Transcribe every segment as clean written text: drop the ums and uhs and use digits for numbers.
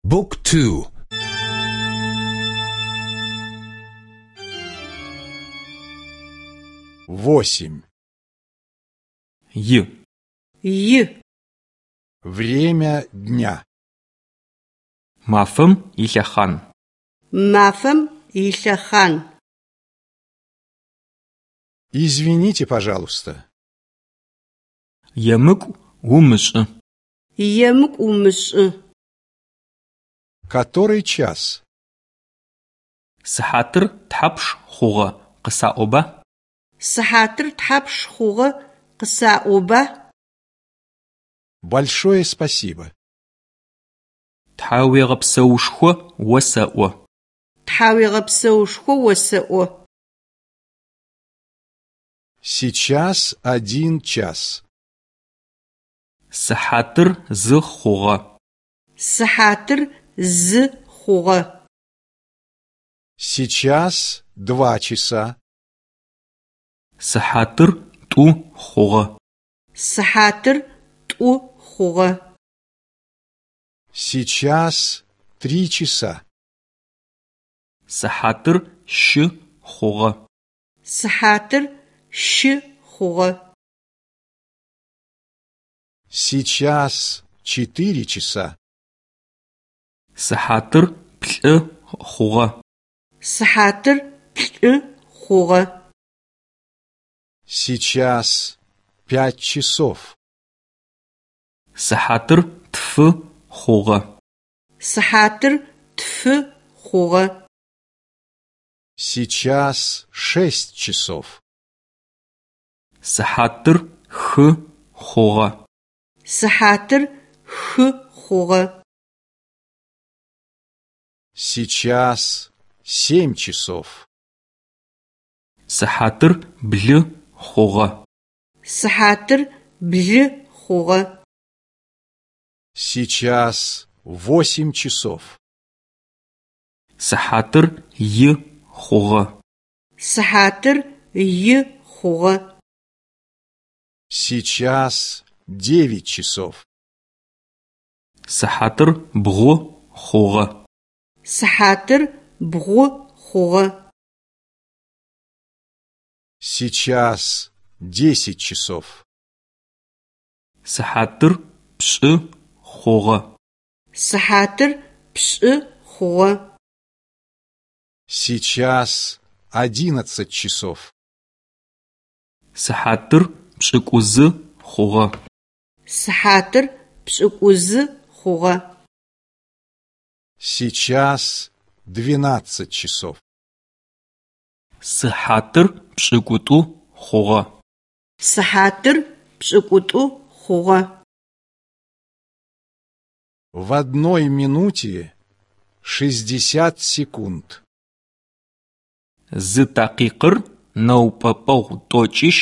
بوك تو. восемь. Время дня. Мафэм илъэхан. Извините, пожалуйста. Емыкӏу умышӏы. Который час? Сыхьатыр тхьапш хъугъэ къысаӏоба? Большое спасибо. Тхьауегъэпсэушхо осэӏо. Сейчас 1 час. Сыхьатыр зы хъугъэ. Сейчас 2 часа. Сыхьатыр тӏу хъугъэ. Сейчас 3 часа. Сыхьатыр щы хъугъэ. Сейчас 4 часа. Сыхьатыр плӏы хъугъэ. Сейчас 5 часов. Сыхьатыр тфы хъугъэ. Сейчас 6 часов. Сыхьатыр хы хъугъэ. Сейчас 7 часов. Сыхьатыр блы хъугъэ. Сейчас 8 часов. Сыхьатыр и хъугъэ. Сейчас 9 часов. Сыхьатыр бгъу хъугъэ. Сейчас 10 часов. Сыхьатыр пшӏы хъугъэ. Сейчас 11 часов. Сыхьатыр пшӏыкӏузы хъугъэ. Сейчас 12 часов. Сыхьатыр пшӏыкӏутӏу хъугъэ. В 1 минуте 60 секунд. Зы такъикъыр нэупӏэпӏэгъу тӏокӏищ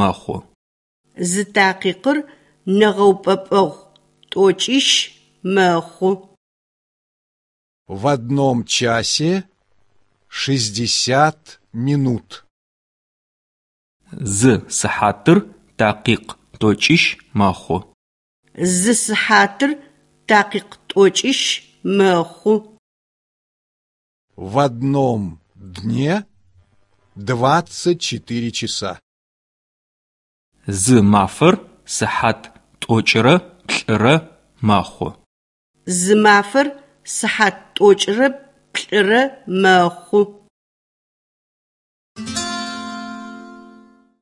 мэхъу. В 1 часе 60 минут. Зы сыхьатыр такъикъ тӏокӏищ мэхъу. В 1 дне 24 часа. Зы мафэр сыхьат тӏокӏрэ плӏырэ мэхъу.